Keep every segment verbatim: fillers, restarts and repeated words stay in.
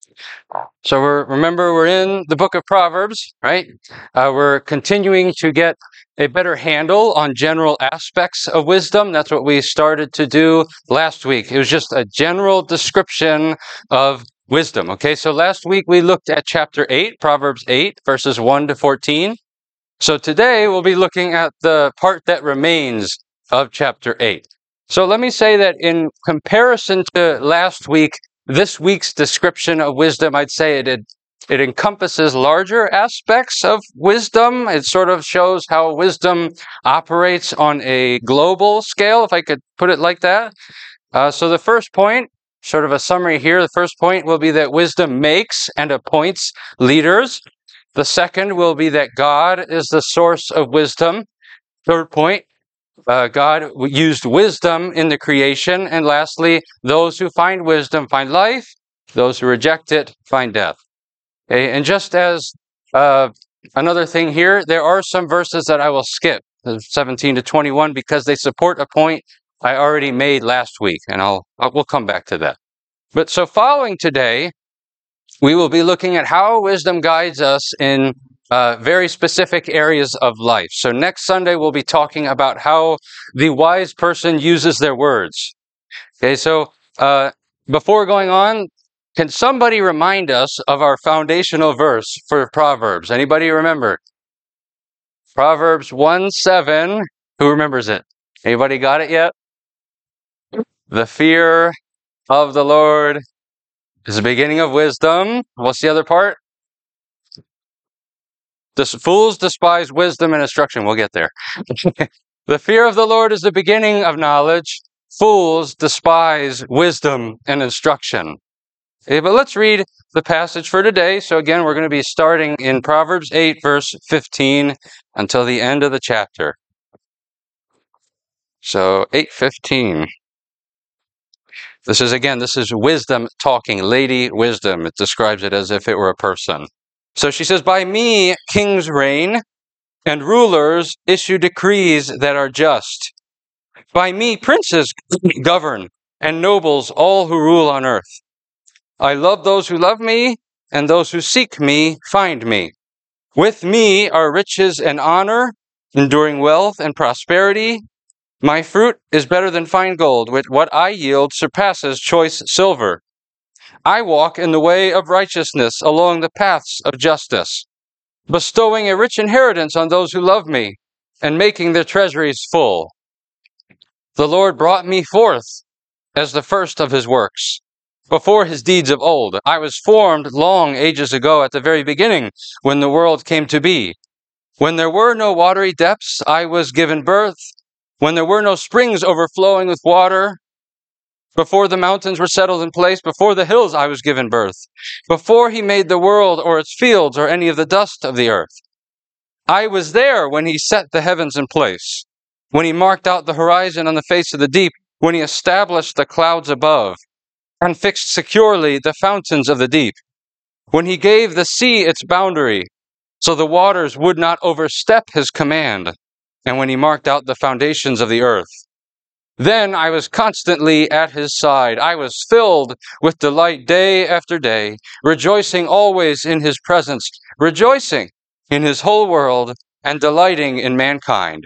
So we're, remember, we're in the book of Proverbs, right? Uh, we're continuing to get a better handle on general aspects of wisdom. That's what we started to do last week. It was just a general description of wisdom. Okay, so last week we looked at chapter eight, Proverbs eight, verses one to fourteen. So today we'll be looking at the part that remains of chapter eight. So let me say that in comparison to last week, this week's description of wisdom, I'd say it, it, it encompasses larger aspects of wisdom. It sort of shows how wisdom operates on a global scale, if I could put it like that. Uh, so the first point, sort of a summary here, the first point will be that wisdom makes and appoints leaders. The second will be that God is the source of wisdom. Third point, uh, God used wisdom in the creation. And lastly, those who find wisdom find life. Those who reject it find death. Okay? And just as uh, another thing here, there are some verses that I will skip, seventeen to twenty-one, because they support a point I already made last week. And I'll, I'll we'll come back to that. But so following today, we will be looking at how wisdom guides us in uh, very specific areas of life. So next Sunday, we'll be talking about how the wise person uses their words. Okay, so uh, before going on, can somebody remind us of our foundational verse for Proverbs? Anybody remember? Proverbs one seven. Who remembers it? Anybody got it yet? The fear of the Lord is the beginning of wisdom. What's the other part? The fools despise wisdom and instruction. We'll get there. The fear of the Lord is the beginning of knowledge. Fools despise wisdom and instruction. Okay, but let's read the passage for today. So again, we're going to be starting in Proverbs eight, verse fifteen, until the end of the chapter. So eight fifteen. This is, again, this is wisdom talking, Lady Wisdom. It describes it as if it were a person. So she says, by me kings reign, and rulers issue decrees that are just. By me princes govern, and nobles all who rule on earth. I love those who love me, and those who seek me find me. With me are riches and honor, enduring wealth and prosperity. My fruit is better than fine gold, with what I yield surpasses choice silver. I walk in the way of righteousness along the paths of justice, bestowing a rich inheritance on those who love me, and making their treasuries full. The Lord brought me forth as the first of his works, before his deeds of old. I was formed long ages ago at the very beginning, when the world came to be. When there were no watery depths, I was given birth. When there were no springs overflowing with water, before the mountains were settled in place, before the hills I was given birth, before he made the world or its fields or any of the dust of the earth. I was there when he set the heavens in place, when he marked out the horizon on the face of the deep, when he established the clouds above, and fixed securely the fountains of the deep, when he gave the sea its boundary, so the waters would not overstep his command, and when he marked out the foundations of the earth. Then I was constantly at his side. I was filled with delight day after day, rejoicing always in his presence, rejoicing in his whole world, and delighting in mankind.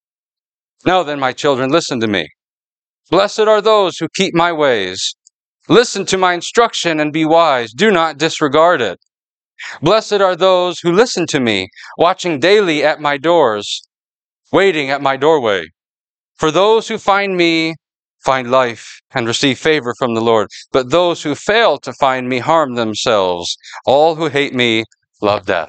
Now then, my children, listen to me. Blessed are those who keep my ways. Listen to my instruction and be wise. Do not disregard it. Blessed are those who listen to me, watching daily at my doors, waiting at my doorway. For those who find me find life and receive favor from the Lord. But those who fail to find me harm themselves. All who hate me love death.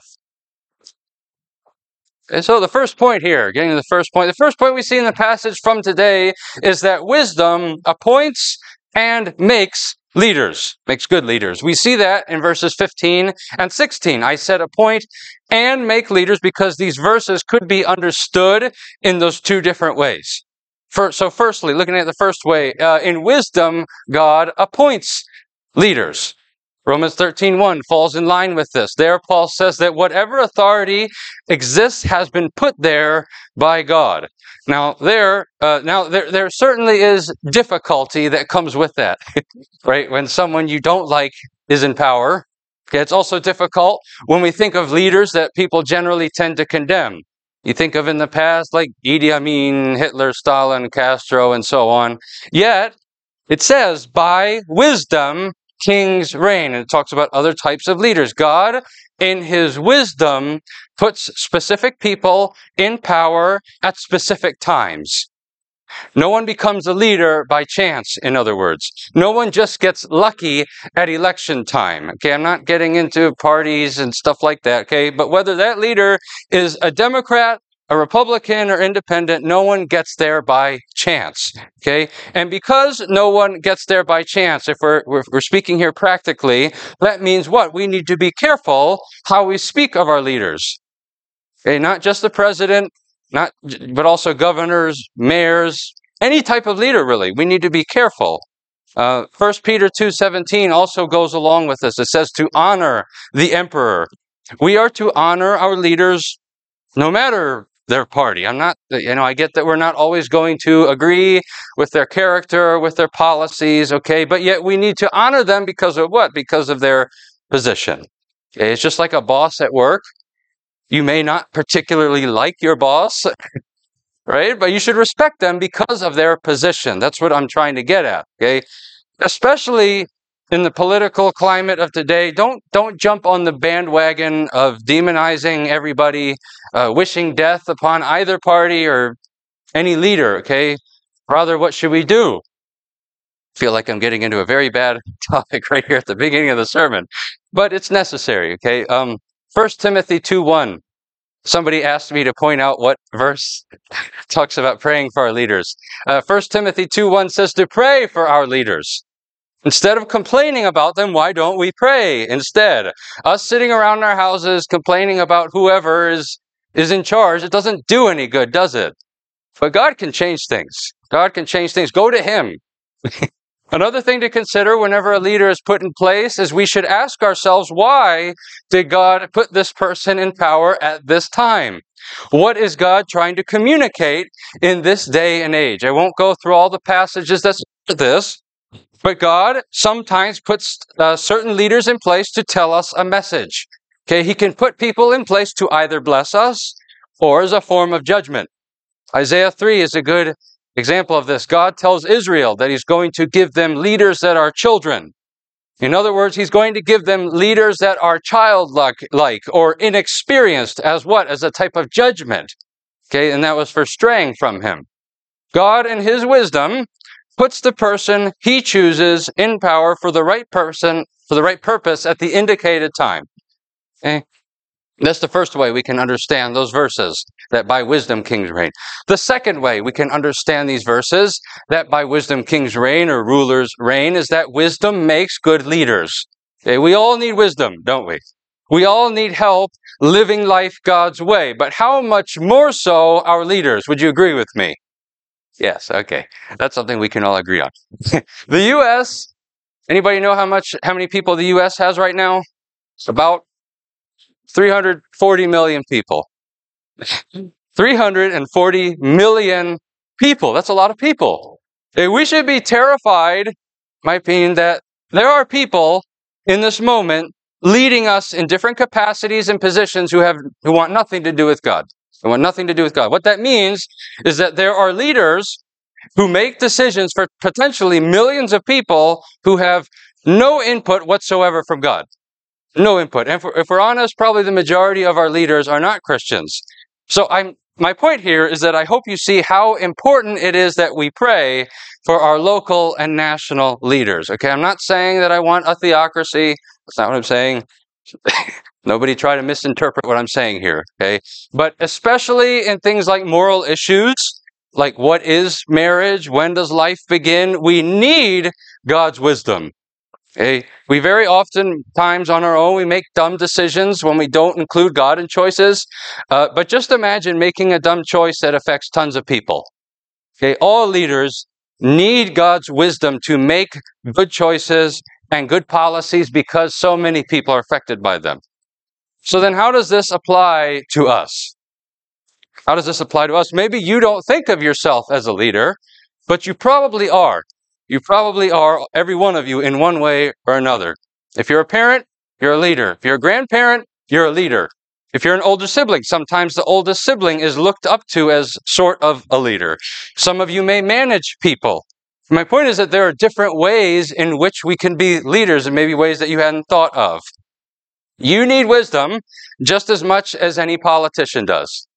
And so the first point here, getting to the first point, the first point we see in the passage from today is that wisdom appoints and makes leaders, makes good leaders. We see that in verses fifteen and sixteen. I said appoint and make leaders because these verses could be understood in those two different ways. First, so firstly, looking at the first way, uh, in wisdom, God appoints leaders. Romans thirteen one falls in line with this. There, Paul says that whatever authority exists has been put there by God. Now, there, uh, now there, there certainly is difficulty that comes with that, right? When someone you don't like is in power. Okay, it's also difficult when we think of leaders that people generally tend to condemn. You think of in the past, like Idi Amin, Hitler, Stalin, Castro, and so on. Yet, it says, by wisdom, kings reign. And it talks about other types of leaders. God, in his wisdom, puts specific people in power at specific times. No one becomes a leader by chance, in other words. No one just gets lucky at election time. Okay, I'm not getting into parties and stuff like that, okay? But whether that leader is a Democrat, a Republican, or independent, no one gets there by chance, okay? And because no one gets there by chance, if we're, if we're speaking here practically, that means what? We need to be careful how we speak of our leaders. Okay, not just the president, Not, but also governors, mayors, any type of leader, really. We need to be careful. Uh, First Peter two seventeen also goes along with this. It says to honor the emperor. We are to honor our leaders no matter their party. I'm not, you know, I get that we're not always going to agree with their character, with their policies, okay? But yet we need to honor them because of what? Because of their position. Okay? It's just like a boss at work. You may not particularly like your boss, right? But you should respect them because of their position. That's what I'm trying to get at, okay? Especially in the political climate of today, don't don't jump on the bandwagon of demonizing everybody, uh, wishing death upon either party or any leader, okay? Rather, what should we do? I feel like I'm getting into a very bad topic right here at the beginning of the sermon, but it's necessary, okay? Um, First Timothy two one. Somebody asked me to point out what verse talks about praying for our leaders. Uh, First Timothy two one says to pray for our leaders. Instead of complaining about them, why don't we pray instead? Us sitting around our houses complaining about whoever is, is in charge, it doesn't do any good, does it? But God can change things. God can change things. Go to Him. Another thing to consider whenever a leader is put in place is we should ask ourselves, why did God put this person in power at this time? What is God trying to communicate in this day and age? I won't go through all the passages that say this, but God sometimes puts uh, certain leaders in place to tell us a message. Okay, He can put people in place to either bless us or as a form of judgment. Isaiah three is a good example of this. God tells Israel that He's going to give them leaders that are children. In other words, He's going to give them leaders that are childlike or inexperienced as what? As a type of judgment. Okay, and that was for straying from Him. God, in His wisdom, puts the person He chooses in power for the right person, for the right purpose at the indicated time. Okay? That's the first way we can understand those verses, that by wisdom kings reign. The second way we can understand these verses, that by wisdom kings reign or rulers reign, is that wisdom makes good leaders. Okay, we all need wisdom, don't we? We all need help living life God's way. But how much more so our leaders? Would you agree with me? Yes, okay. That's something we can all agree on. The U S, anybody know how much, how many people the U S has right now? It's about three hundred forty million people. three hundred forty million people. That's a lot of people. We should be terrified, in my opinion, that there are people in this moment leading us in different capacities and positions who have who want nothing to do with God. They want nothing to do with God. What that means is that there are leaders who make decisions for potentially millions of people who have no input whatsoever from God. No input. And if we're, if we're honest, probably the majority of our leaders are not Christians. So I'm, my point here is that I hope you see how important it is that we pray for our local and national leaders. Okay, I'm not saying that I want a theocracy. That's not what I'm saying. Nobody try to misinterpret what I'm saying here, okay? But especially in things like moral issues, like what is marriage? When does life begin? We need God's wisdom. Okay? We very often times on our own, we make dumb decisions when we don't include God in choices. Uh, but just imagine making a dumb choice that affects tons of people. Okay? All leaders need God's wisdom to make good choices and good policies because so many people are affected by them. So then how does this apply to us? How does this apply to us? Maybe you don't think of yourself as a leader, but you probably are. You probably are, every one of you, in one way or another. If you're a parent, you're a leader. If you're a grandparent, you're a leader. If you're an older sibling, sometimes the oldest sibling is looked up to as sort of a leader. Some of you may manage people. My point is that there are different ways in which we can be leaders, and maybe ways that you hadn't thought of. You need wisdom just as much as any politician does.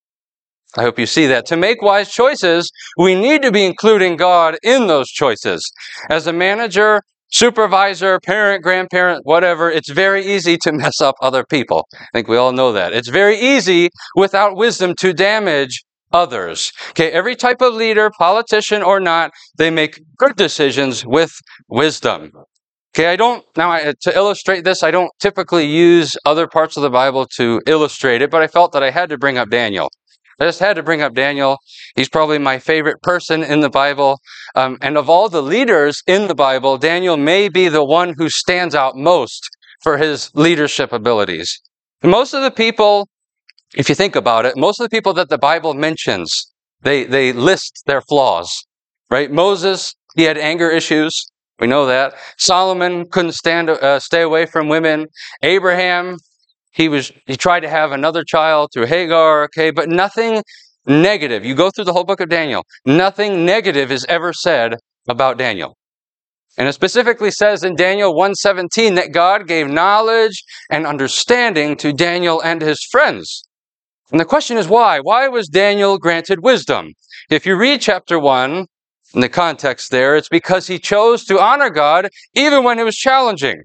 I hope you see that. To make wise choices, we need to be including God in those choices. As a manager, supervisor, parent, grandparent, whatever, it's very easy to mess up other people. I think we all know that. It's very easy without wisdom to damage others. Okay, every type of leader, politician or not, they make good decisions with wisdom. Okay, I don't, now I, to illustrate this, I don't typically use other parts of the Bible to illustrate it, but I felt that I had to bring up Daniel. I just had to bring up Daniel. He's probably my favorite person in the Bible. Um, and of all the leaders in the Bible, Daniel may be the one who stands out most for his leadership abilities. Most of the people, if you think about it, most of the people that the Bible mentions, they, they list their flaws, right? Moses, he had anger issues. We know that. Solomon couldn't stand, uh, stay away from women. Abraham, he was he tried to have another child through Hagar, okay, but nothing negative. You go through the whole book of Daniel, nothing negative is ever said about Daniel. And it specifically says in Daniel one seventeen that God gave knowledge and understanding to Daniel and his friends. And the question is why? Why was Daniel granted wisdom? If you read chapter one, in the context there, it's because he chose to honor God even when it was challenging.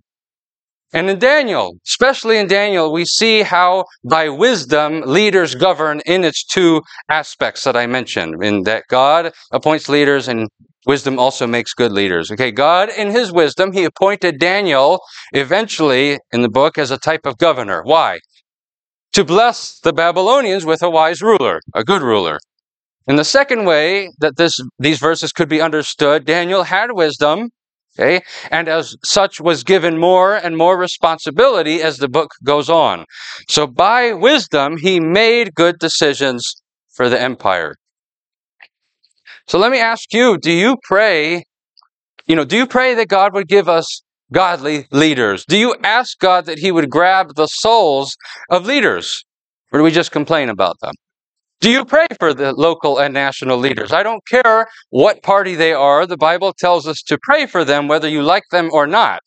And in Daniel, especially in Daniel, we see how by wisdom leaders govern in its two aspects that I mentioned, in that God appoints leaders and wisdom also makes good leaders. Okay, God in his wisdom, he appointed Daniel eventually in the book as a type of governor. Why? To bless the Babylonians with a wise ruler, a good ruler. And the second way that this these verses could be understood, Daniel had wisdom, okay, and as such was given more and more responsibility as the book goes on. So by wisdom, he made good decisions for the empire. So let me ask you, do you pray, you know, do you pray that God would give us godly leaders? Do you ask God that he would grab the souls of leaders? Or do we just complain about them? Do you pray for the local and national leaders? I don't care what party they are. The Bible tells us to pray for them whether you like them or not.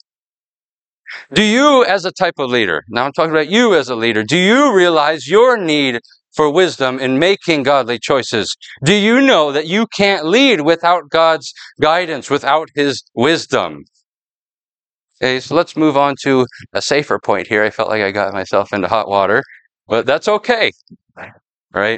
Do you, as a type of leader, now I'm talking about you as a leader, do you realize your need for wisdom in making godly choices? Do you know that you can't lead without God's guidance, without his wisdom? Okay, so let's move on to a safer point here. I felt like I got myself into hot water, but that's okay, right?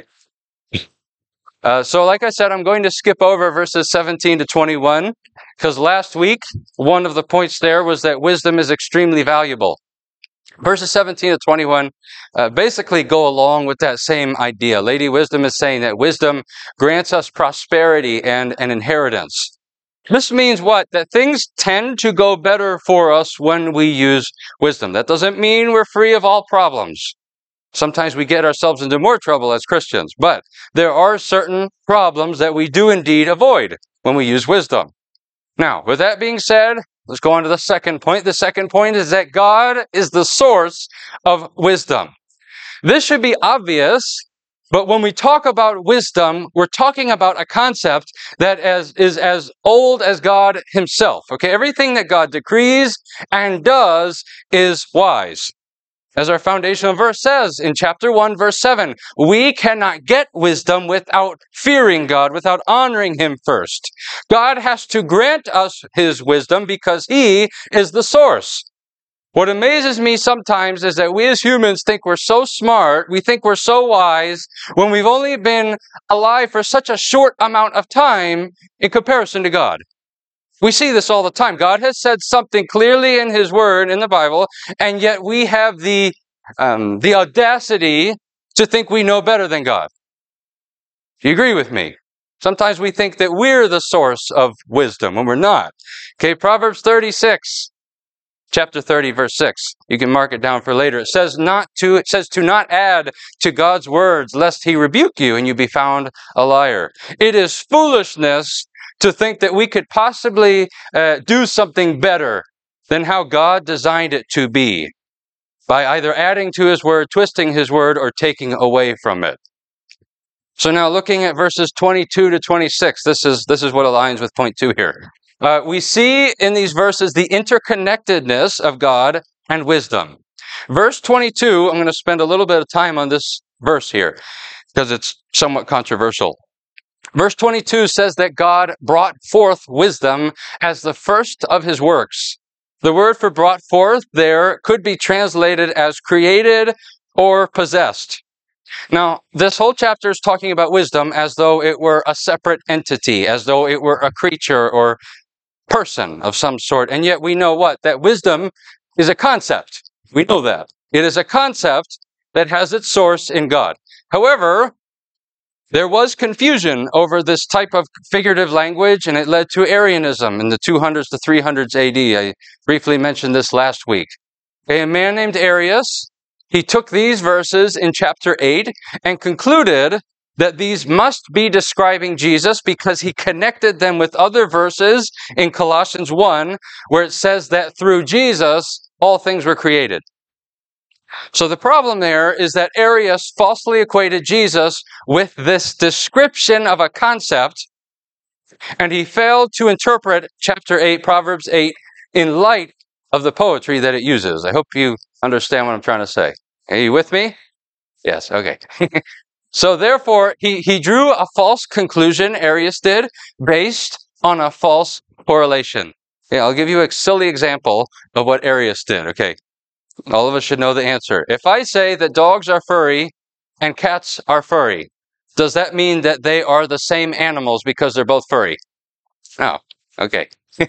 Uh, so like I said, I'm going to skip over verses seventeen to twenty-one, because last week, one of the points there was that wisdom is extremely valuable. Verses seventeen to twenty-one uh, basically go along with that same idea. Lady Wisdom is saying that wisdom grants us prosperity and an inheritance. This means what? That things tend to go better for us when we use wisdom. That doesn't mean we're free of all problems. Sometimes we get ourselves into more trouble as Christians, but there are certain problems that we do indeed avoid when we use wisdom. Now, with that being said, let's go on to the second point. The second point is that God is the source of wisdom. This should be obvious, but when we talk about wisdom, we're talking about a concept that as, is as old as God himself. Okay, everything that God decrees and does is wise. As our foundational verse says in chapter one, verse seven, we cannot get wisdom without fearing God, without honoring him first. God has to grant us his wisdom because he is the source. What amazes me sometimes is that we as humans think we're so smart, we think we're so wise, when we've only been alive for such a short amount of time in comparison to God. We see this all the time. God has said something clearly in his word in the Bible, and yet we have the um, the audacity to think we know better than God. Do you agree with me? Sometimes we think that we're the source of wisdom when we're not. Okay, Proverbs thirty-six, chapter thirty, verse six. You can mark it down for later. It says not to, it says to not add to God's words, lest he rebuke you and you be found a liar. It is foolishness to think that we could possibly uh, do something better than how God designed it to be, by either adding to his word, twisting his word, or taking away from it. So now looking at verses twenty-two to twenty-six, this is, this is what aligns with point two here. Uh, we see in these verses the interconnectedness of God and wisdom. Verse twenty-two, I'm going to spend a little bit of time on this verse here, because it's somewhat controversial. Verse twenty-two says that God brought forth wisdom as the first of his works. The word for brought forth there could be translated as created or possessed. Now, this whole chapter is talking about wisdom as though it were a separate entity, as though it were a creature or person of some sort. And yet we know what? That wisdom is a concept. We know that. It is a concept that has its source in God. However, there was confusion over this type of figurative language, and it led to Arianism in the two hundreds to three hundreds A D. I briefly mentioned this last week. A man named Arius, he took these verses in chapter eight and concluded that these must be describing Jesus because he connected them with other verses in Colossians one, where it says that through Jesus, all things were created. So the problem there is that Arius falsely equated Jesus with this description of a concept, and he failed to interpret chapter eight, Proverbs eight, in light of the poetry that it uses. I hope you understand what I'm trying to say. Are you with me? Yes, okay. So therefore, he, he drew a false conclusion, Arius did, based on a false correlation. Okay, I'll give you a silly example of what Arius did, okay? All of us should know the answer. If I say that dogs are furry and cats are furry, does that mean that they are the same animals because they're both furry? No. Okay.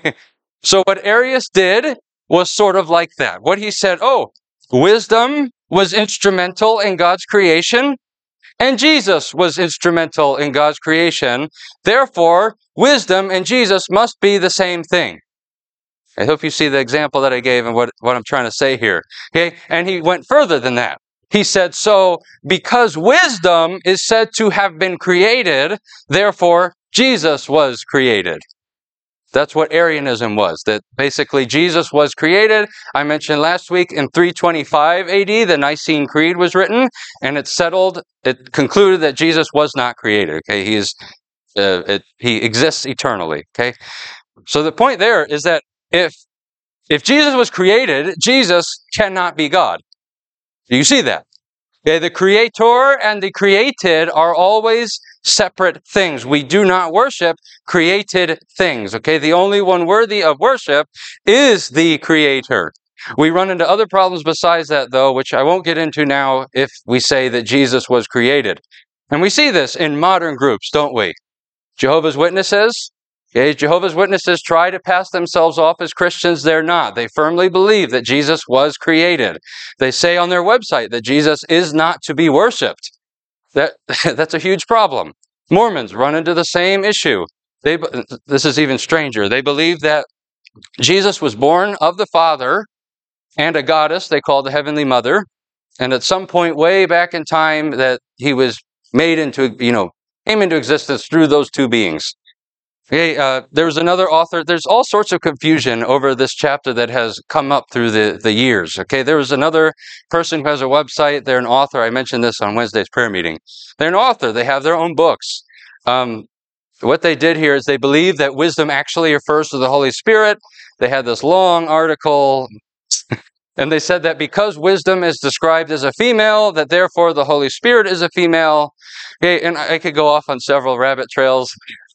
So what Arius did was sort of like that. What he said, oh, wisdom was instrumental in God's creation, and Jesus was instrumental in God's creation. Therefore, wisdom and Jesus must be the same thing. I hope you see the example that I gave and what, what I'm trying to say here. Okay? And he went further than that. He said, so because wisdom is said to have been created, therefore Jesus was created. That's what Arianism was, that basically Jesus was created. I mentioned last week in three twenty-five A D, the Nicene Creed was written, and it settled, it concluded that Jesus was not created. Okay, he is, uh, it, he exists eternally. Okay, so the point there is that if if Jesus was created, Jesus cannot be God. Do you see that? Okay, the creator and the created are always separate things. We do not worship created things. Okay, the only one worthy of worship is the creator. We run into other problems besides that, though, which I won't get into now if we say that Jesus was created. And we see this in modern groups, don't we? Jehovah's Witnesses. Okay, Jehovah's Witnesses try to pass themselves off as Christians. They're not. They firmly believe that Jesus was created. They say on their website that Jesus is not to be worshipped. That, that's a huge problem. Mormons run into the same issue. They, this is even stranger. They believe that Jesus was born of the Father and a goddess they call the Heavenly Mother, and at some point way back in time that he was made into, you know, came into existence through those two beings. Okay, uh, there was another author. There's all sorts of confusion over this chapter that has come up through the, the years. Okay, there was another person who has a website. They're an author. I mentioned this on Wednesday's prayer meeting. They're an author. They have their own books. Um, what they did here is they believe that wisdom actually refers to the Holy Spirit. They had this long article, and they said that because wisdom is described as a female, that therefore the Holy Spirit is a female. Okay, and I could go off on several rabbit trails.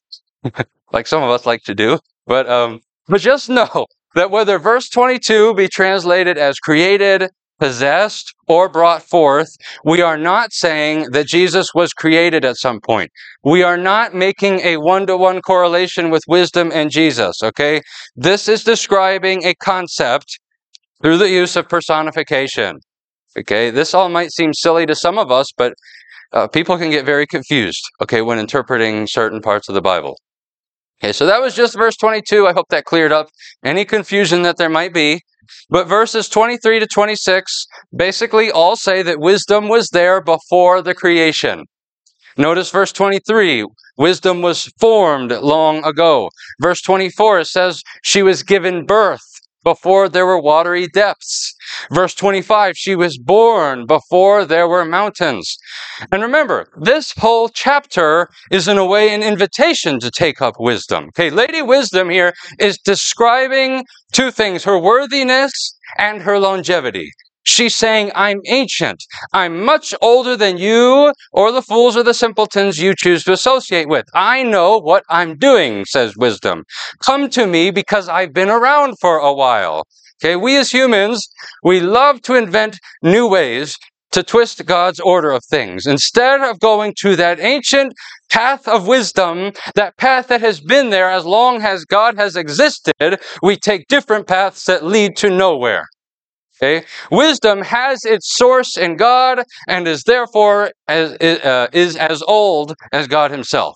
Like some of us like to do. But um, but just know that whether verse twenty-two be translated as created, possessed, or brought forth, we are not saying that Jesus was created at some point. We are not making a one-to-one correlation with wisdom and Jesus, okay? This is describing a concept through the use of personification, okay? This all might seem silly to some of us, but uh, people can get very confused, okay, when interpreting certain parts of the Bible. Okay, so that was just verse twenty-two. I hope that cleared up any confusion that there might be. But verses twenty-three to twenty-six basically all say that wisdom was there before the creation. Notice verse twenty-three, wisdom was formed long ago. Verse twenty-four, it says she was given birth before there were watery depths. Verse twenty-five, she was born before there were mountains. And remember, this whole chapter is in a way an invitation to take up wisdom. Okay, Lady Wisdom here is describing two things, her worthiness and her longevity. She's saying, I'm ancient. I'm much older than you or the fools or the simpletons you choose to associate with. I know what I'm doing, says Wisdom. Come to me because I've been around for a while. Okay, we as humans, we love to invent new ways to twist God's order of things. Instead of going to that ancient path of wisdom, that path that has been there as long as God has existed, we take different paths that lead to nowhere. Okay? Wisdom has its source in God and is therefore as, uh, is as old as God himself.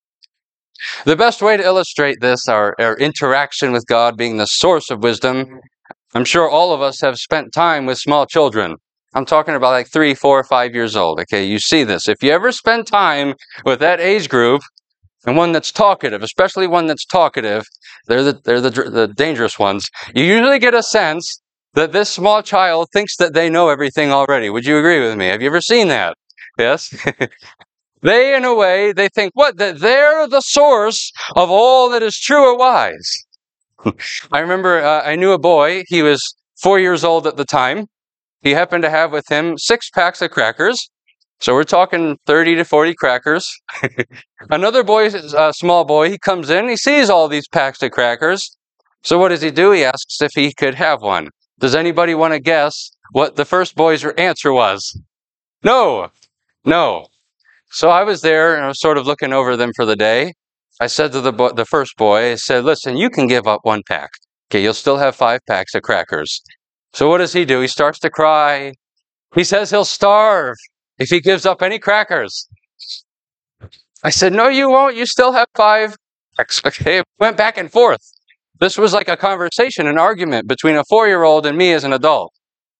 The best way to illustrate this, our, our interaction with God being the source of wisdom, I'm sure all of us have spent time with small children. I'm talking about like three, four, five years old. Okay, you see this. If you ever spend time with that age group, and one that's talkative, especially one that's talkative, they're the, they're the, the dangerous ones, you usually get a sense that this small child thinks that they know everything already. Would you agree with me? Have you ever seen that? Yes? They, in a way, they think, what? That they're the source of all that is true or wise. I remember uh, I knew a boy. He was four years old at the time. He happened to have with him six packs of crackers. So we're talking thirty to forty crackers. Another boy, a small boy, he comes in, he sees all these packs of crackers. So what does he do? He asks if he could have one. Does anybody want to guess what the first boy's answer was? No, no. So I was there and I was sort of looking over them for the day. I said to the bo- the first boy, I said, listen, you can give up one pack. Okay, you'll still have five packs of crackers. So what does he do? He starts to cry. He says he'll starve if he gives up any crackers. I said, no, you won't. You still have five. Okay, went back and forth. This was like a conversation, an argument between a four-year-old and me as an adult.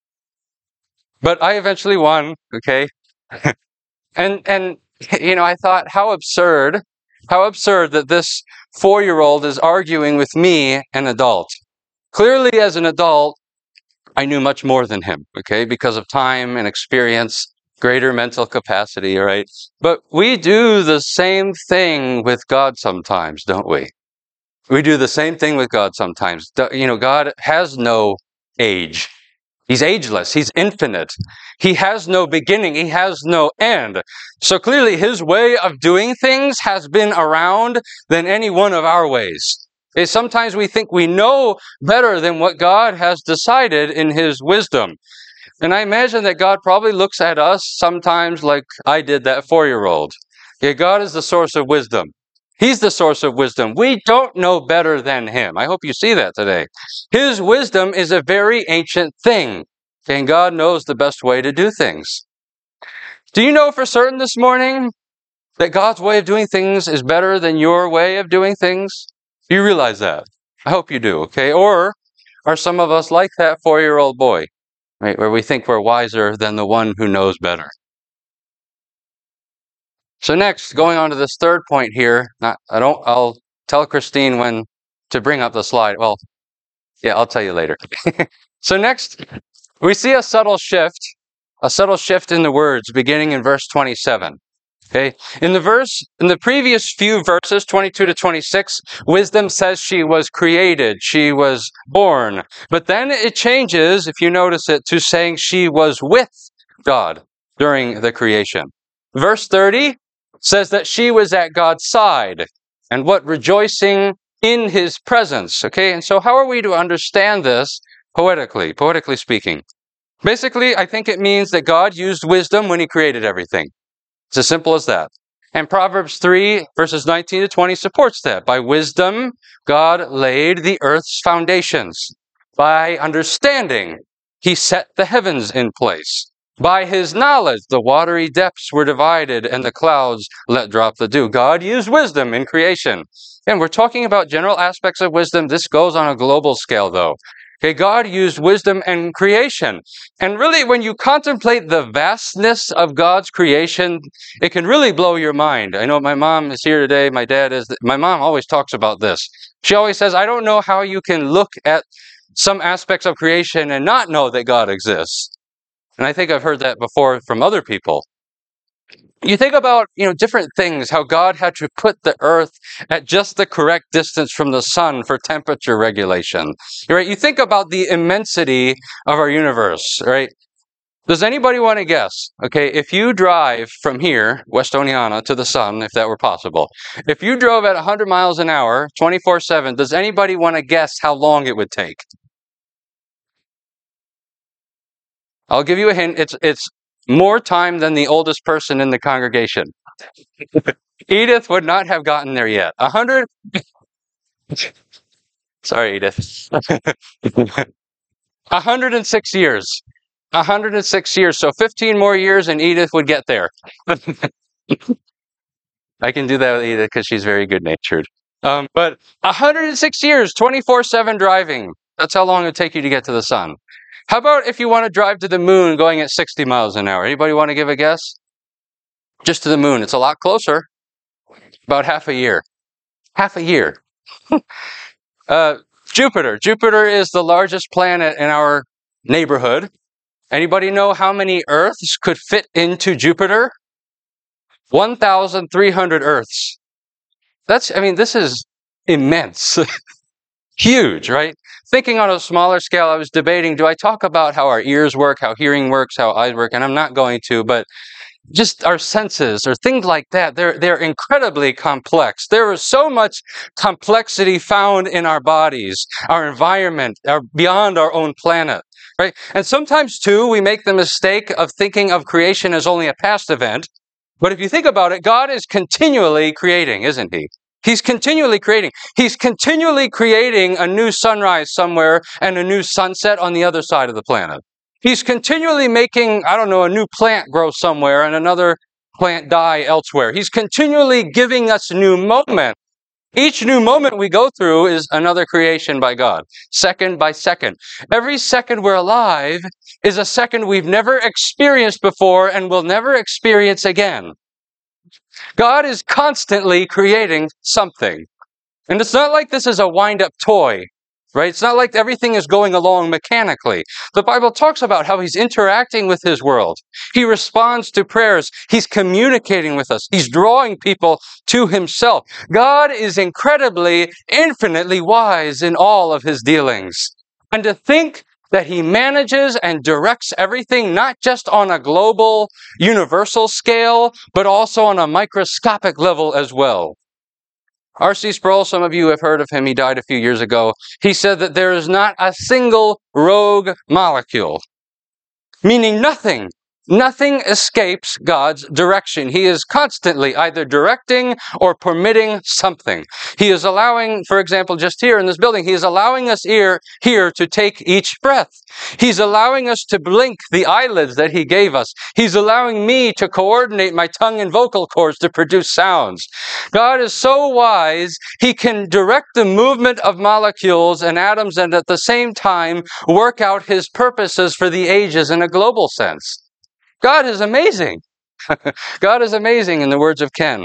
But I eventually won, okay? and, and you know, I thought, how absurd, how absurd that this four-year-old is arguing with me, an adult. Clearly, as an adult, I knew much more than him, okay? Because of time and experience, greater mental capacity, all right? But we do the same thing with God sometimes, don't we? We do the same thing with God sometimes. You know, God has no age. He's ageless. He's infinite. He has no beginning. He has no end. So clearly his way of doing things has been around than any one of our ways. Okay, sometimes we think we know better than what God has decided in his wisdom. And I imagine that God probably looks at us sometimes like I did that four-year-old. Okay, God is the source of wisdom. He's the source of wisdom. We don't know better than him. I hope you see that today. His wisdom is a very ancient thing, and God knows the best way to do things. Do you know for certain this morning that God's way of doing things is better than your way of doing things? Do you realize that? I hope you do, okay? Or are some of us like that four-year-old boy, right, where we think we're wiser than the one who knows better? So next, going on to this third point here, not, I don't, I'll tell Christine when to bring up the slide. Well, yeah, I'll tell you later. So next, we see a subtle shift, a subtle shift in the words beginning in verse twenty-seven. Okay, in the verse, in the previous few verses, twenty-two to twenty-six, wisdom says she was created, she was born. But then it changes, if you notice it, to saying she was with God during the creation. Verse thirty says that she was at God's side, and what rejoicing in his presence. Okay, and so how are we to understand this poetically, poetically speaking? Basically, I think it means that God used wisdom when he created everything. It's as simple as that. And Proverbs three, verses nineteen to twenty supports that. By wisdom, God laid the earth's foundations. By understanding, he set the heavens in place. By his knowledge, the watery depths were divided and the clouds let drop the dew. God used wisdom in creation. And we're talking about general aspects of wisdom. This goes on a global scale, though. Okay, God used wisdom in creation. And really, when you contemplate the vastness of God's creation, it can really blow your mind. I know my mom is here today. My dad is. My mom always talks about this. She always says, I don't know how you can look at some aspects of creation and not know that God exists. And I think I've heard that before from other people. You think about, you know, different things, how God had to put the earth at just the correct distance from the sun for temperature regulation. Right? You think about the immensity of our universe, right? Does anybody want to guess? Okay, if you drive from here, West Oneonta, to the sun, if that were possible, if you drove at one hundred miles an hour, twenty-four seven, does anybody want to guess how long it would take? I'll give you a hint. It's it's more time than the oldest person in the congregation. Edith would not have gotten there yet. A hundred. Sorry, Edith. A hundred and six years. A hundred and six years. So fifteen more years, and Edith would get there. I can do that with Edith because she's very good-natured. Um, but a hundred and six years, twenty-four seven driving. That's how long it would take you to get to the sun. How about if you want to drive to the moon going at sixty miles an hour? Anybody want to give a guess? Just to the moon. It's a lot closer. About half a year. Half a year. uh, Jupiter. Jupiter is the largest planet in our neighborhood. Anybody know how many Earths could fit into Jupiter? one thousand three hundred Earths. That's, I mean, this is immense. Huge, right? Thinking on a smaller scale, I was debating, do I talk about how our ears work, how hearing works, how eyes work? And I'm not going to, but just our senses or things like that, they're, they're incredibly complex. There is so much complexity found in our bodies, our environment, our, beyond our own planet, right? And sometimes, too, we make the mistake of thinking of creation as only a past event. But if you think about it, God is continually creating, isn't He? He's continually creating. He's continually creating a new sunrise somewhere and a new sunset on the other side of the planet. He's continually making, I don't know, a new plant grow somewhere and another plant die elsewhere. He's continually giving us new moment. Each new moment we go through is another creation by God, second by second. Every second we're alive is a second we've never experienced before and will never experience again. God is constantly creating something. And it's not like this is a wind-up toy, right? It's not like everything is going along mechanically. The Bible talks about how He's interacting with His world. He responds to prayers. He's communicating with us. He's drawing people to Himself. God is incredibly, infinitely wise in all of His dealings. And to think that He manages and directs everything not just on a global, universal scale, but also on a microscopic level as well. R C Sproul, some of you have heard of him, he died a few years ago. He said that there is not a single rogue molecule, meaning nothing. Nothing escapes God's direction. He is constantly either directing or permitting something. He is allowing, for example, just here in this building, He is allowing us here, here to take each breath. He's allowing us to blink the eyelids that He gave us. He's allowing me to coordinate my tongue and vocal cords to produce sounds. God is so wise, He can direct the movement of molecules and atoms and at the same time work out His purposes for the ages in a global sense. God is amazing. God is amazing, in the words of Ken.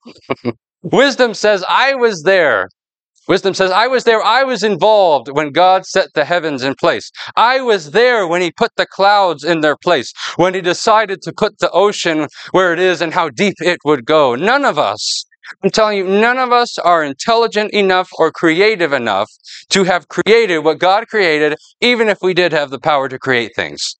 Wisdom says, I was there. Wisdom says, I was there. I was involved when God set the heavens in place. I was there when He put the clouds in their place, when He decided to put the ocean where it is and how deep it would go. None of us, I'm telling you, none of us are intelligent enough or creative enough to have created what God created, even if we did have the power to create things.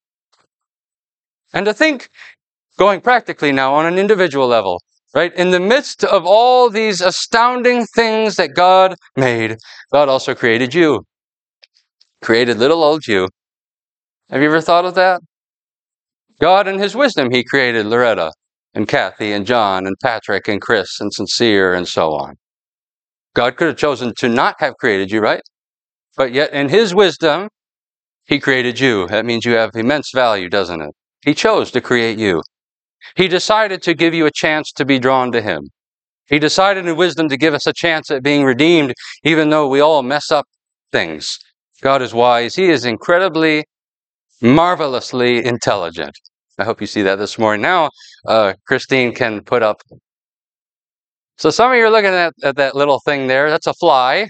And to think, going practically now on an individual level, right? In the midst of all these astounding things that God made, God also created you. Created little old you. Have you ever thought of that? God in His wisdom, He created Loretta and Kathy and John and Patrick and Chris and Sincere and so on. God could have chosen to not have created you, right? But yet in His wisdom, He created you. That means you have immense value, doesn't it? He chose to create you. He decided to give you a chance to be drawn to Him. He decided in wisdom to give us a chance at being redeemed, even though we all mess up things. God is wise. He is incredibly, marvelously intelligent. I hope you see that this morning. Now, uh, Christine can put up. So some of you are looking at, at that little thing there. That's a fly.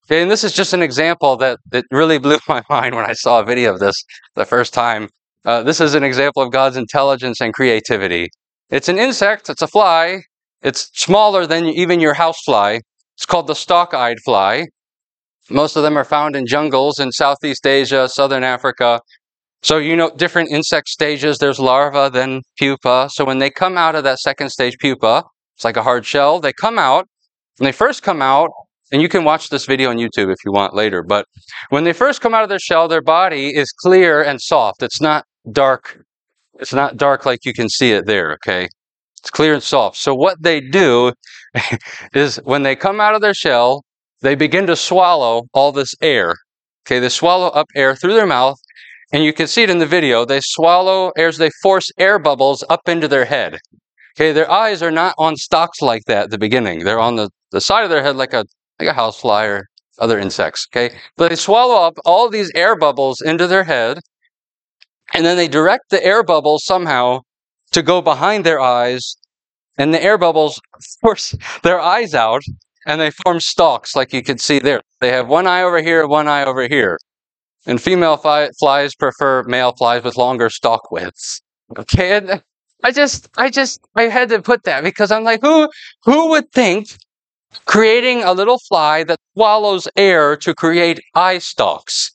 Okay, and this is just an example that, that really blew my mind when I saw a video of this the first time. Uh, this is an example of God's intelligence and creativity. It's an insect, it's a fly. It's smaller than even your house fly. It's called the stalk-eyed fly. Most of them are found in jungles in Southeast Asia, Southern Africa. So, you know, different insect stages, there's larva, then pupa. So when they come out of that second stage pupa, it's like a hard shell, they come out. When they first come out, and you can watch this video on YouTube if you want later, but when they first come out of their shell, their body is clear and soft. It's not dark. It's not dark like you can see it there, okay? It's clear and soft. So what they do is when they come out of their shell, they begin to swallow all this air. Okay, they swallow up air through their mouth, and you can see it in the video. They swallow air, they force air bubbles up into their head. Okay, their eyes are not on stalks like that at the beginning. They're on the, the side of their head like a like a housefly or other insects. Okay, but they swallow up all these air bubbles into their head, and then they direct the air bubbles somehow to go behind their eyes, and the air bubbles force their eyes out, and they form stalks like you can see there. They have one eye over here, one eye over here. And female fly, flies prefer male flies with longer stalk widths. Okay, and I just, I just, I had to put that because I'm like, who, who would think creating a little fly that swallows air to create eye stalks?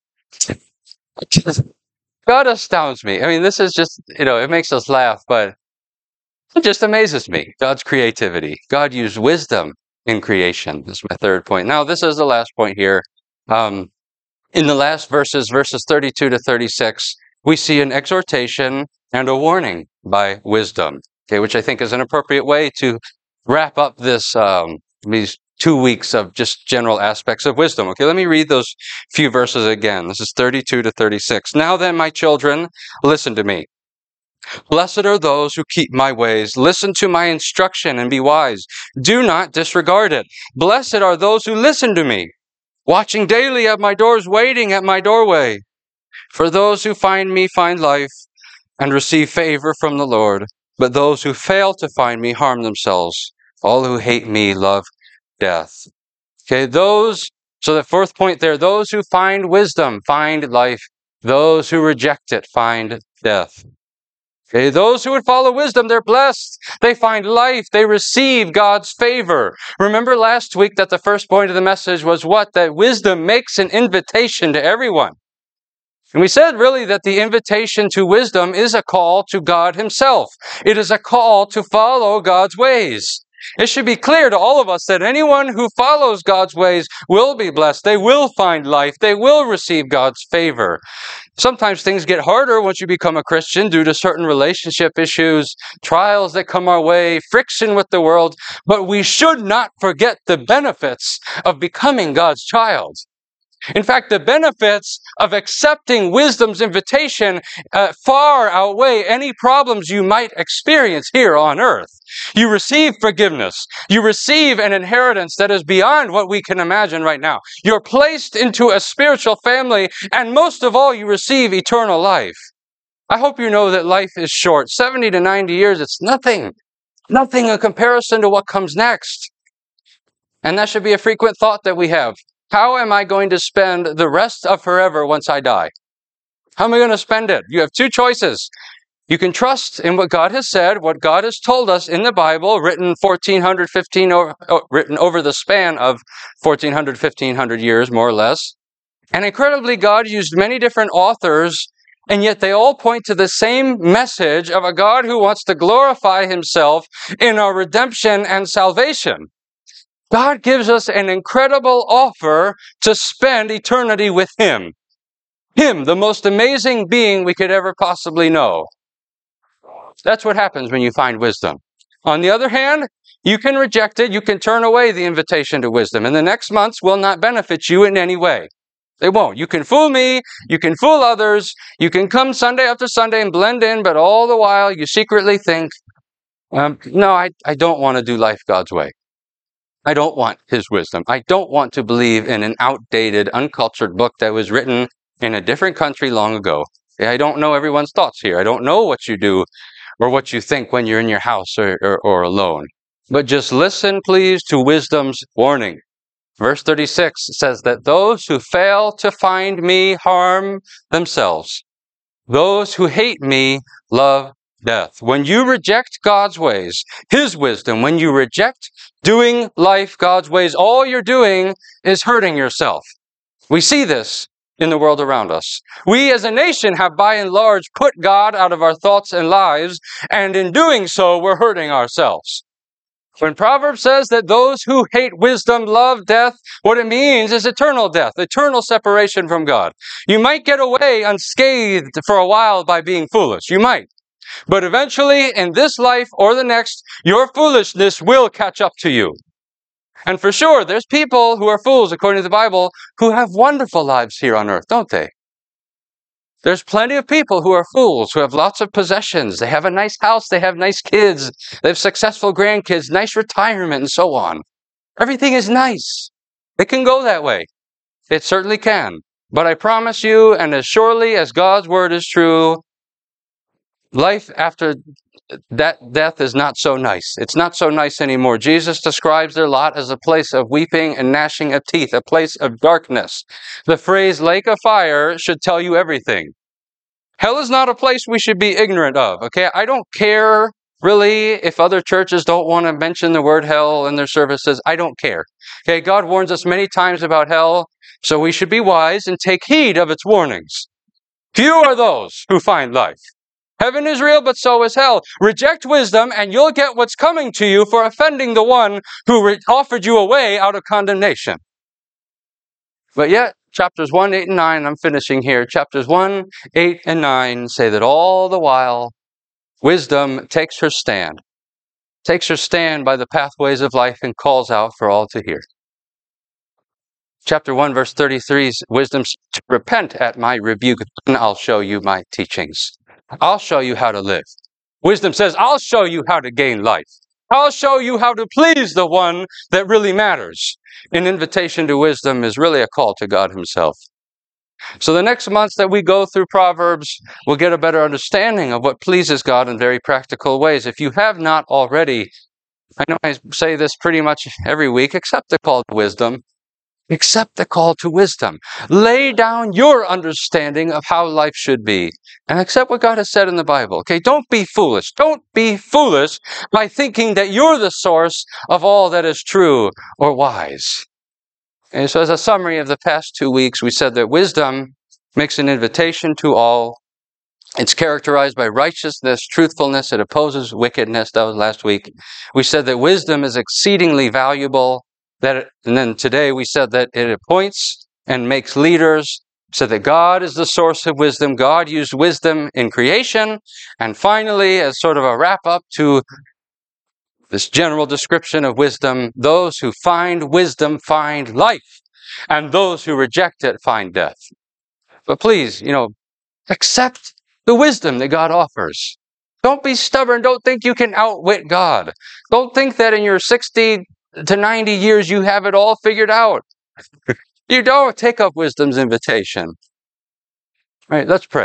God astounds me. I mean, this is just, you know, it makes us laugh, but it just amazes me. God's creativity. God used wisdom in creation. This is my third point. Now, this is the last point here. Um, in the last verses, verses thirty-two to thirty-six, we see an exhortation and a warning by wisdom, okay, which I think is an appropriate way to wrap up this um, these two weeks of just general aspects of wisdom. Okay, let me read those few verses again. This is thirty-two to thirty-six. Now then, my children, listen to me. Blessed are those who keep my ways. Listen to my instruction and be wise. Do not disregard it. Blessed are those who listen to me, watching daily at my doors, waiting at my doorway. For those who find me find life and receive favor from the Lord. But those who fail to find me harm themselves. All who hate me love death. Okay, those, so the fourth point there, those who find wisdom find life. Those who reject it find death. Okay, those who would follow wisdom, they're blessed. They find life. They receive God's favor. Remember last week that the first point of the message was what? That wisdom makes an invitation to everyone. And we said really that the invitation to wisdom is a call to God Himself. It is a call to follow God's ways. It should be clear to all of us that anyone who follows God's ways will be blessed. They will find life. They will receive God's favor. Sometimes things get harder once you become a Christian due to certain relationship issues, trials that come our way, friction with the world. But we should not forget the benefits of becoming God's child. In fact, the benefits of accepting wisdom's invitation uh, far outweigh any problems you might experience here on earth. You receive forgiveness. You receive an inheritance that is beyond what we can imagine right now. You're placed into a spiritual family, and most of all, you receive eternal life. I hope you know that life is short. seventy to ninety years, it's nothing. Nothing in comparison to what comes next. And that should be a frequent thought that we have. How am I going to spend the rest of forever once I die? How am I going to spend it? You have two choices. You can trust in what God has said, what God has told us in the Bible, written fourteen hundred, fifteen, over, oh, written over the span of fourteen hundred, fifteen hundred years, more or less. And incredibly, God used many different authors, and yet they all point to the same message of a God who wants to glorify Himself in our redemption and salvation. God gives us an incredible offer to spend eternity with Him. Him, the most amazing being we could ever possibly know. That's what happens when you find wisdom. On the other hand, you can reject it. You can turn away the invitation to wisdom. And the next months will not benefit you in any way. They won't. You can fool me. You can fool others. You can come Sunday after Sunday and blend in, but all the while you secretly think, um, no, I, I don't want to do life God's way. I don't want His wisdom. I don't want to believe in an outdated, uncultured book that was written in a different country long ago. I don't know everyone's thoughts here. I don't know what you do or what you think when you're in your house or, or, or alone. But just listen, please, to wisdom's warning. Verse thirty-six says that those who fail to find me harm themselves. Those who hate me love death. When you reject God's ways, His wisdom, when you reject doing life God's ways, all you're doing is hurting yourself. We see this in the world around us. We as a nation have by and large put God out of our thoughts and lives, and in doing so, we're hurting ourselves. When Proverbs says that those who hate wisdom love death, what it means is eternal death, eternal separation from God. You might get away unscathed for a while by being foolish. You might. But eventually, in this life or the next, your foolishness will catch up to you. And for sure, there's people who are fools, according to the Bible, who have wonderful lives here on earth, don't they? There's plenty of people who are fools, who have lots of possessions. They have a nice house, they have nice kids, they have successful grandkids, nice retirement, and so on. Everything is nice. It can go that way. It certainly can. But I promise you, and as surely as God's word is true, life after that death is not so nice. It's not so nice anymore. Jesus describes their lot as a place of weeping and gnashing of teeth, a place of darkness. The phrase lake of fire should tell you everything. Hell is not a place we should be ignorant of, okay? I don't care, really, if other churches don't want to mention the word hell in their services. I don't care. Okay, God warns us many times about hell, so we should be wise and take heed of its warnings. Few are those who find life. Heaven is real, but so is hell. Reject wisdom, and you'll get what's coming to you for offending the one who re- offered you a way out of condemnation. But yet, chapters one, eight, and nine, I'm finishing here. Chapters one, eight, and nine say that all the while, wisdom takes her stand. Takes her stand by the pathways of life and calls out for all to hear. Chapter one, verse thirty-three, wisdom, repent at my rebuke, and I'll show you my teachings. I'll show you how to live. Wisdom says, I'll show you how to gain life. I'll show you how to please the one that really matters. An invitation to wisdom is really a call to God Himself. So the next months that we go through Proverbs, we'll get a better understanding of what pleases God in very practical ways. If you have not already, I know I say this pretty much every week, accept the call to wisdom. Accept the call to wisdom. Lay down your understanding of how life should be and accept what God has said in the Bible. Okay, don't be foolish. Don't be foolish by thinking that you're the source of all that is true or wise. And so as a summary of the past two weeks, we said that wisdom makes an invitation to all. It's characterized by righteousness, truthfulness. It opposes wickedness. That was last week. We said that wisdom is exceedingly valuable. That it, and then today we said that it appoints and makes leaders, so that God is the source of wisdom. God used wisdom in creation. And finally, as sort of a wrap-up to this general description of wisdom, those who find wisdom find life, and those who reject it find death. But please, you know, accept the wisdom that God offers. Don't be stubborn. Don't think you can outwit God. Don't think that in your sixty to ninety years you have it all figured out. You don't. Take up wisdom's invitation. All right, let's pray.